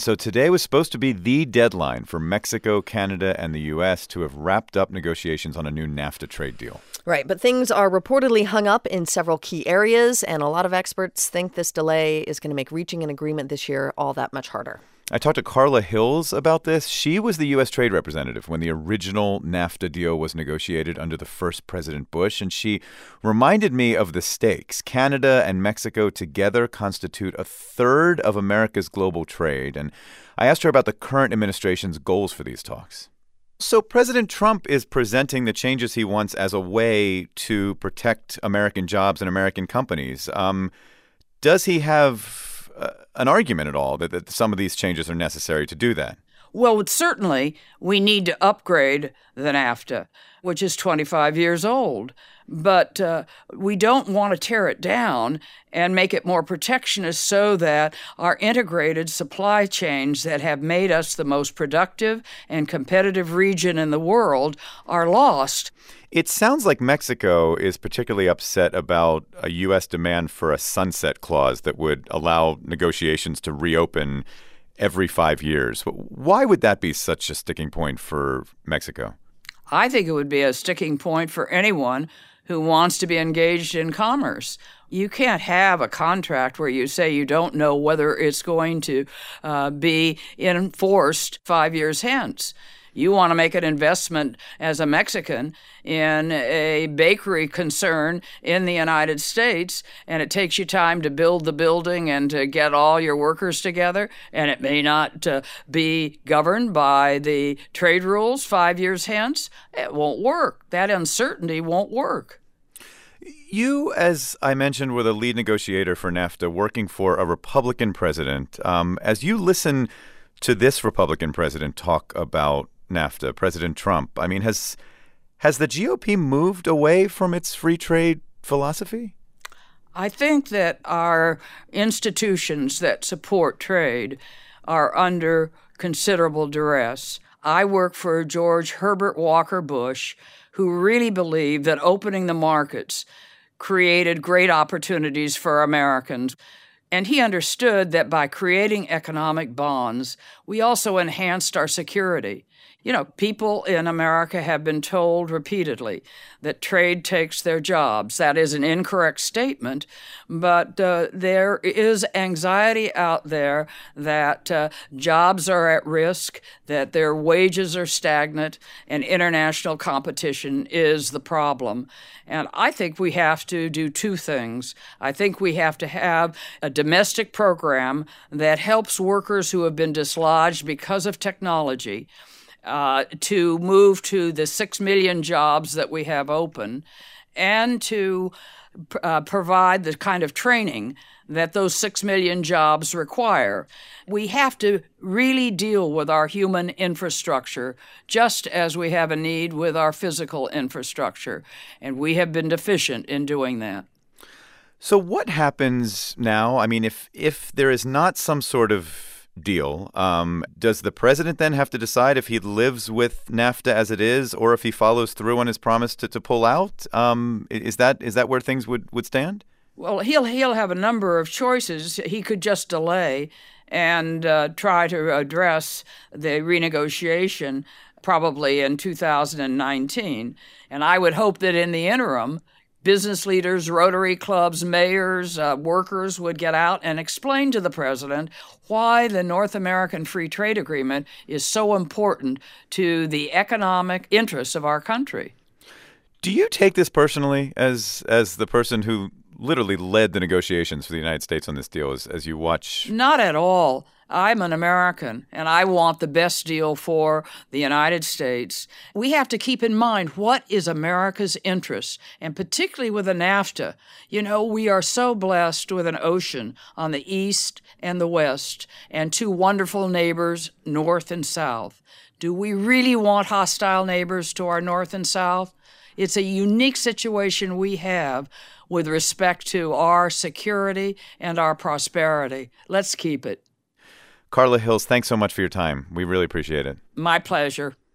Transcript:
So today was supposed to be the deadline for Mexico, Canada, and the U.S. to have wrapped up negotiations on a new NAFTA trade deal. Right, but things are reportedly hung up in several key areas, and a lot of experts think this delay is going to make reaching an agreement this year all that much harder. I talked to Carla Hills about this. She was the U.S. trade representative when the original NAFTA deal was negotiated under the first President Bush, and she reminded me of the stakes. Canada and Mexico together constitute a third of America's global trade, and I asked her about the current administration's goals for these talks. So President Trump is presenting the changes he wants as a way to protect American jobs and American companies. Does he have an argument at all that some of these changes are necessary to do that? Well, certainly we need to upgrade the NAFTA, which is 25 years old. But we don't want to tear it down and make it more protectionist so that our integrated supply chains that have made us the most productive and competitive region in the world are lost. It sounds like Mexico is particularly upset about a U.S. demand for a sunset clause that would allow negotiations to reopen every 5 years. Why would that be such a sticking point for Mexico? I think it would be a sticking point for anyone who wants to be engaged in commerce. You can't have a contract where you say you don't know whether it's going to be enforced 5 years hence. You want to make an investment as a Mexican in a bakery concern in the United States, and it takes you time to build the building and to get all your workers together, and it may not be governed by the trade rules 5 years hence. It won't work. That uncertainty won't work. You, as I mentioned, were the lead negotiator for NAFTA, working for a Republican president. As you listen to this Republican president talk about NAFTA, President Trump, I mean, has the GOP moved away from its free trade philosophy? I think that our institutions that support trade are under considerable duress. I work for George Herbert Walker Bush, who really believed that opening the markets created great opportunities for Americans. And he understood that by creating economic bonds, we also enhanced our security. You know, people in America have been told repeatedly that trade takes their jobs. That is an incorrect statement, but there is anxiety out there that jobs are at risk, that their wages are stagnant, and international competition is the problem. And I think we have to do two things. I think we have to have a domestic program that helps workers who have been dislodged because of technology to move to the 6 million jobs that we have open, and to provide the kind of training that those 6 million jobs require. We have to really deal with our human infrastructure just as we have a need with our physical infrastructure, and we have been deficient in doing that. So what happens now? I mean, if there is not some sort of deal, does the president then have to decide if he lives with NAFTA as it is, or if he follows through on his promise to pull out? Is that where things would stand? Well, he'll have a number of choices. He could just delay and try to address the renegotiation probably in 2019. And I would hope that in the interim, business leaders, Rotary clubs, mayors, workers would get out and explain to the president why the North American Free Trade Agreement is so important to the economic interests of our country. Do you take this personally as the person who literally led the negotiations for the United States on this deal as you watch? Not at all. I'm an American, and I want the best deal for the United States. We have to keep in mind what is America's interest, and particularly with the NAFTA. You know, we are so blessed with an ocean on the east and the west, and two wonderful neighbors, north and south. Do we really want hostile neighbors to our north and south? It's a unique situation we have with respect to our security and our prosperity. Let's keep it. Carla Hills, thanks so much for your time. We really appreciate it. My pleasure.